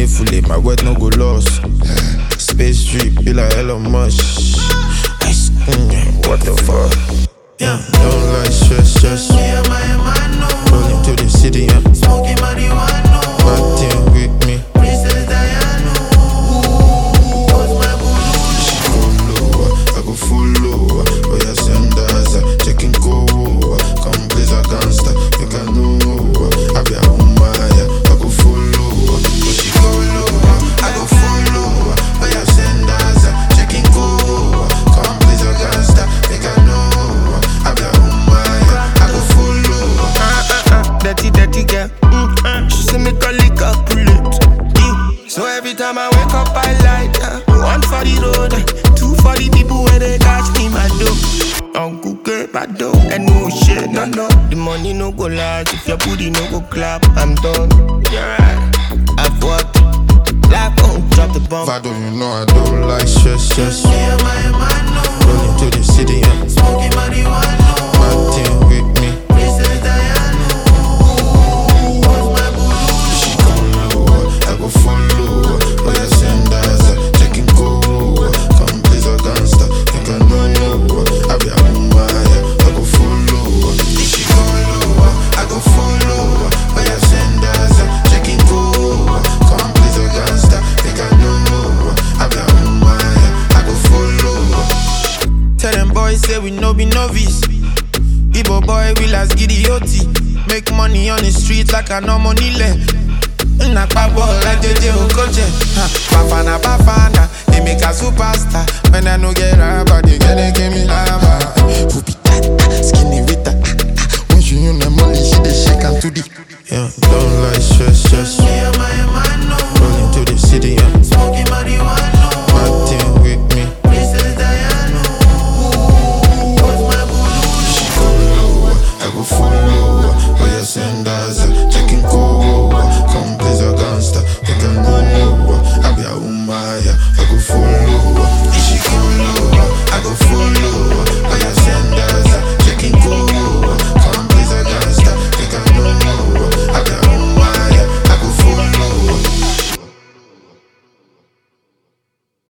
fully, my word no go lost. Space trip, be like Elon Musk. What the fuck? Yeah, don't like stress. Yeah, my no. Rolling to the city, yeah. Smoking marijuana. Bad thing with me. Princess Diana. What's my boo? She go lower, I go full lower. But yeah, send us, checking go. Come please a gangster, you can know. I be a woman, yeah. I go full lower. But she go lower, I go full lower. But yeah, send us, checking go. Come please a gangster, you can know. I be a woman, yeah. I go full lower. Dirty girl. She say me call it a bullet. So every time I wake up I light one for the road, two for the people where they catch me my dough. Uncle get my dough and no shit, no. The money no go large if your booty no go clap. I'm done. Yeah, I've worked. Life won't drop the bomb. Vado, you know I don't like stress. Yeah, my no. Rolling to the city, yeah. Smoking marijuana. Bad thing with me. Princess Diana. What's my boo? She come lower, I go full lower. But yeah, send us, checking go. Come please a gangster, you can know. I be a woman, yeah. I go full lower. She go lower, I go full lower. But yeah, send us, checking go. Come please a gangster, you can know. I be a woman, yeah. I go full lower. Tell them boys say we no be novice. Igbo boy we last gidioti. Make money on the street like a no money left. Nakpa ball like JJ Okoche. Bafana, they make a superstar. When I no get rubber, they get they give me lava. Who be that? Skinny with that. When she on the money, she dey shake and to the. Yeah, don't like stress. Yeah, my no. Rolling to the city, yeah. Smoking marijuana.